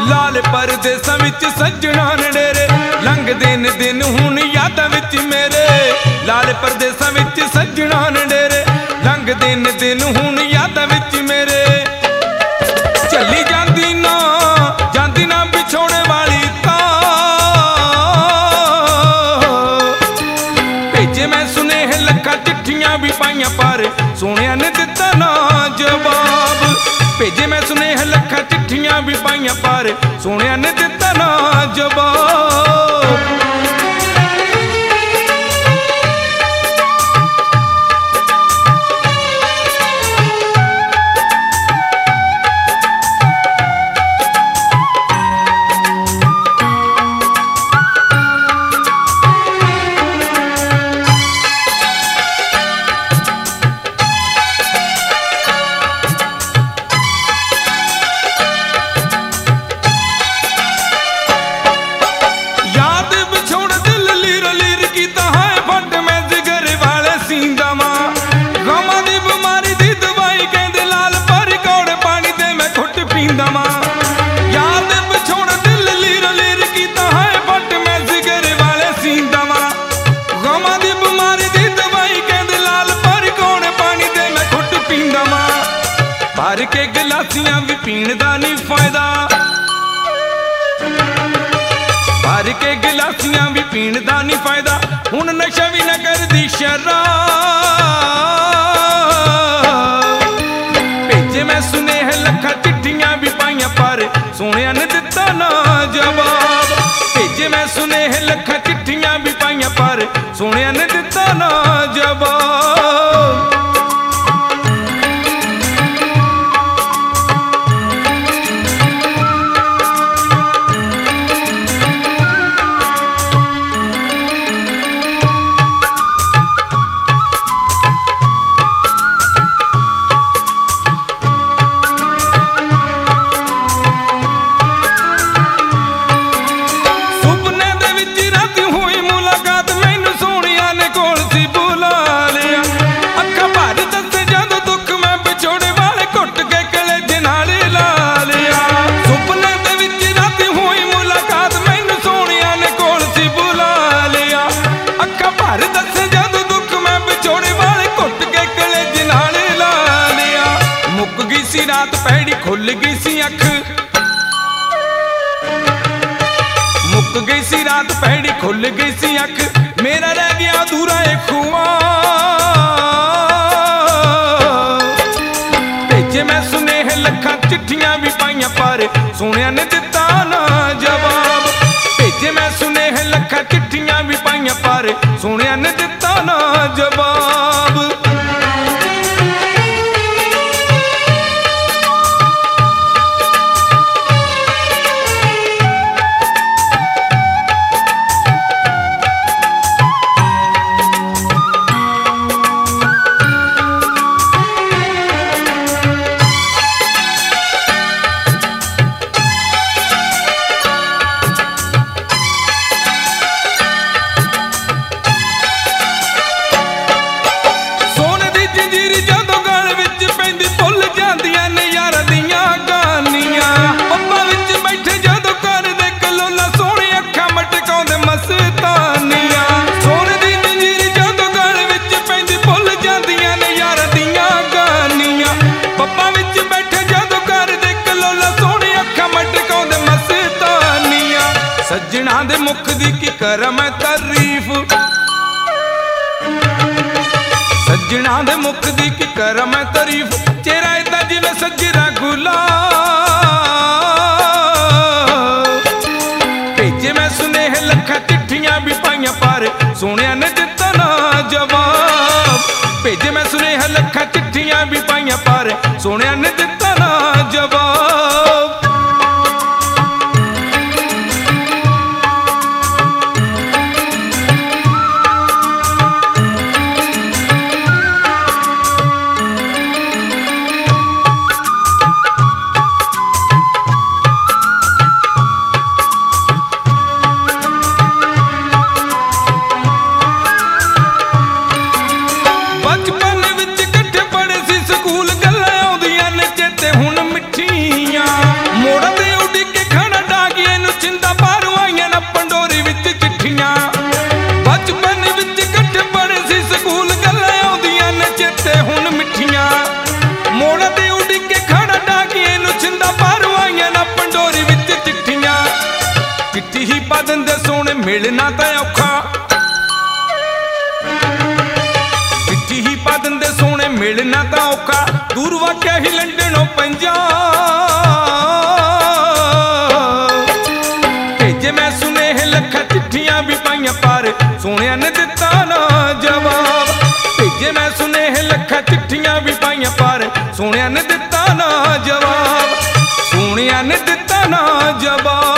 लाल परदेसां विच सजना नडेरे लंघदे ने दिन हुण यादां विच मेरे। लाल परदेसां विच सजना नडेरे लंघदे ने दिन हुण यादां विच मेरे। चली जांदी ना विछोड़े वाली तां भेजे मैं सुनेह लखां चिट्ठियां भी पाइयां पर सोहणिया ने दित्ता ना जवाब। भेजे मैं सुनेह लखां चिट्ठियां भी पाइयां पर सोहणिया ने दित्ता ना जवाब। भर के गिलासियां भी पीण दा नहीं फायदा। भर के गिलासियां भी पीण दा नहीं फायदा। हुण नशा भी न करदी शराब। भेजे मैं सुनेह लखां चिट्ठियां भी पाइयां पर सोहणिया ने दित्ता ना जवाब। भेजे मैं सुनेह लखां चिट्ठियां भी पाइयां पर सोहणिया ने दित्ता ना जवाब। रात पैड़ी खुल गई सी अख। मुक गई सी रात पैड़ी खुल गई सी अख। मेरा रह गया अधूरा एक ख्वाब। भेजे मैं सुनेह लखां चिट्ठियां भी पाइयां पर सोहणिया ने दित्ता ना जवाब। भेजे मैं सुनेह लखां चिट्ठियां भी पाइयां पर सोहणिया ने दित्ता ना जवाब। सजना दे मुख दी की करा मैं तारीफ। सजना दे मुख दी की करा मैं तारीफ। चेहरा इदा जिवें सजरा गुलाब। भेजे मैं सुनेह लखां चिट्ठियां भी पाइयां पर सोहणिया ने दित्ता ना जवाब। भेजे मैं सुनेह लखां चिट्ठियां भी पाइयां पर सोहणिया ने दित्ता ना जवाब। बचपन विच कट्ठे मिलना तां औखा। चिट्ठी ही पा दिंदे सोहणे मिलना तां औखा, दूर वाकिया ही लंडनों पंजा। भेजे मैं सुनेह लखा चिट्ठियां भी पाइयां पर सोहणिया ने दिता ना जवाब। भेजे मैं सुनेह लखा चिट्ठियां भी पाइयां पर सोहणिया ने दिता ना जवाब। सोहणिया ने दिता ना जवाब।